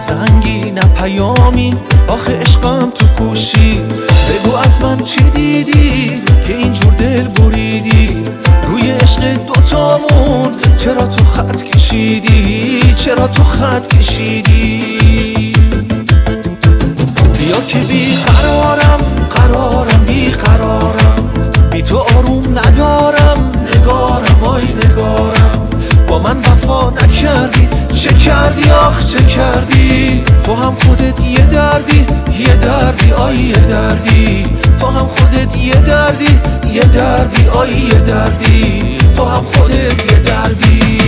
زنگی نه پیامی، آخه عشقم تو کوشی. بگو از من چی دیدی که اینجور دل بریدی؟ روی عشق دوتامون چرا تو خط کشیدی؟ چرا تو خط کشیدی؟ بیا که بی قرارم بی قرارم، بی تو آروم ندارم. نگارم آی نگارم، با من وفا نکردی. چه کردی آخ چه کردی؟ تو هم خودت یه دردی آی یه دردی. تو هم خودت یه دردی آی یه دردی. تو هم خودت یه دردی.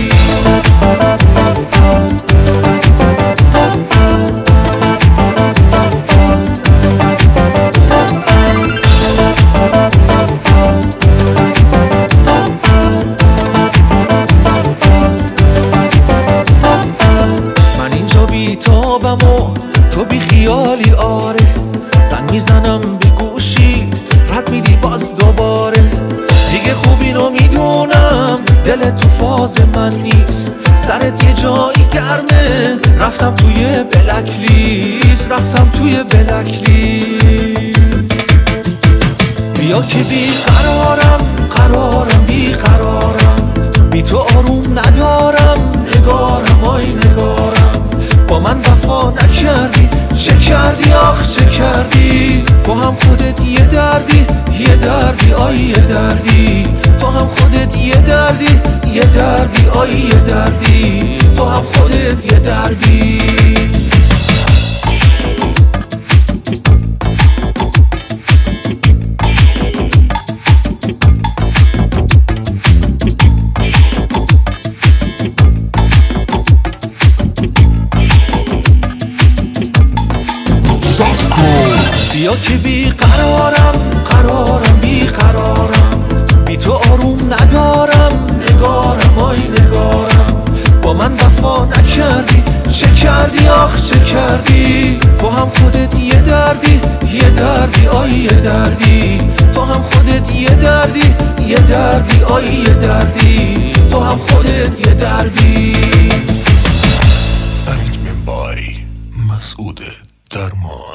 تو بی خیالی آره، زنگ میزنم به گوشی رد میدی باز دوباره. دیگه خوب اینو میدونم دل تو فاز من نیست، سرت یه جایی گرمه. رفتم توی بلک لیست. بیا که بی قرارم بی قرارم، بی تو آروم ندارم. نگارم آی نگارم، با من وفا نکردی. چه کردی آخ چه کردی؟ تو هم خودت یه دردی آی یه دردی. تو هم خودت یه دردی آی یه دردی. تو هم خودت یه دردی. بیا که بی قرارم بی قرارم، بی تو آروم ندارم. نگارم آی نگارم، با من وفا نکردی. چه کردی آخ چه کردی؟ تو هم خودت یه دردی آی یه دردی. تو هم خودت یه دردی آی یه دردی. تو هم خودت یه دردی. Arrangement by مسعود درمان.